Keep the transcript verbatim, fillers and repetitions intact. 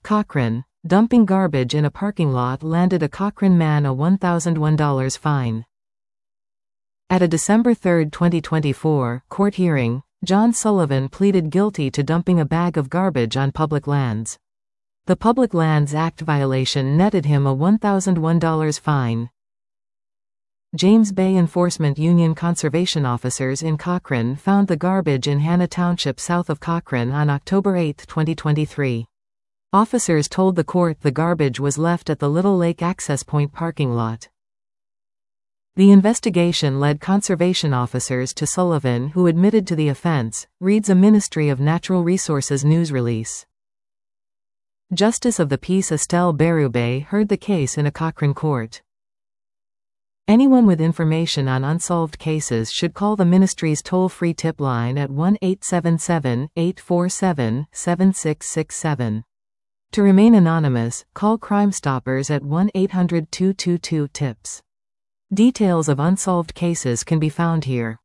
Cochrane. Dumping garbage in a parking lot landed a Cochrane man a one thousand one dollar fine. At a December third twenty twenty-four, court hearing, John Sullivan pleaded guilty to dumping a bag of garbage on public lands. The Public Lands Act violation netted him a one thousand one dollar fine. James Bay Enforcement Union conservation officers in Cochrane found the garbage in Hanna Township south of Cochrane on October eighth twenty twenty-three. Officers told the court the garbage was left at the Little Lake Access Point parking lot. The investigation led conservation officers to Sullivan, who admitted to the offense, reads a Ministry of Natural Resources news release. Justice of the Peace Estelle Berube heard the case in a Cochrane court. Anyone with information on unsolved cases should call the ministry's toll-free tip line at one eight seven seven, eight four seven, seven six six seven. To remain anonymous, call Crime Stoppers at one eight hundred, two two two, TIPS. Details of unsolved cases can be found here.